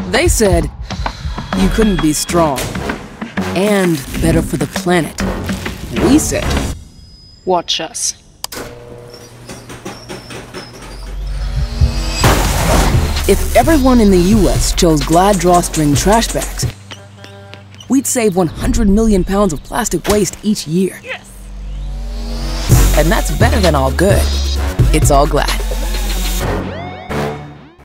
They said you couldn't be strong and better for the planet. We said, watch us. If everyone in the US chose Glad drawstring trash bags, we'd save 100 million pounds of plastic waste each year. Yes! And that's better than all good. It's all Glad.